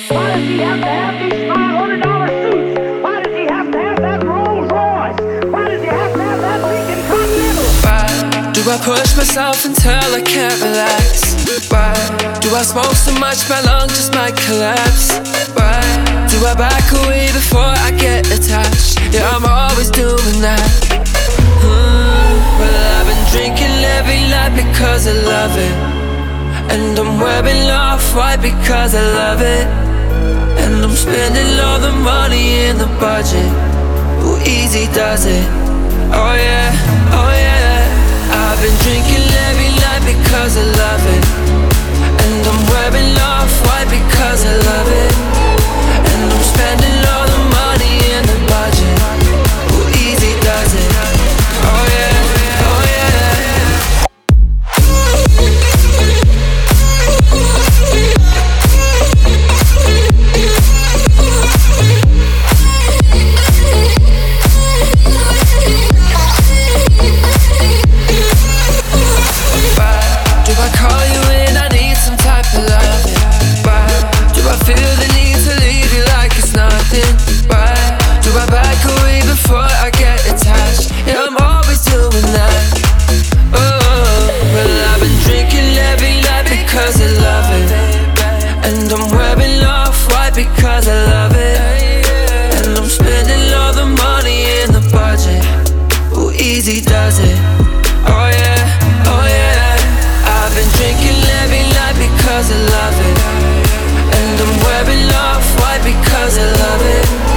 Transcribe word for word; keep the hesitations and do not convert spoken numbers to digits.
Why does he have to have these five hundred dollar suits? Why does he have to have that Rolls Royce? Why does he have to have that Lincoln Continental? Why do I push myself until I can't relax? Why do I smoke so much my lungs just might collapse? Why do I back away before I get attached? Yeah, I'm always doing that. Hmm, well, I've been drinking every night because I love it, and I'm wearing off-white because I love it, and I'm spending all the money in the budget. Who easy does it? Oh yeah, oh yeah. I've been drinking every night because I love it, and I'm wearing off-white because I love it, and I'm spending all the money in the budget. Who easy does it? Oh yeah, oh yeah. Because I love it, and I'm spending all the money in the budget. Who easy does it? Oh yeah, oh yeah. I've been drinking every night because I love it, and I'm wearing off-white because I love it,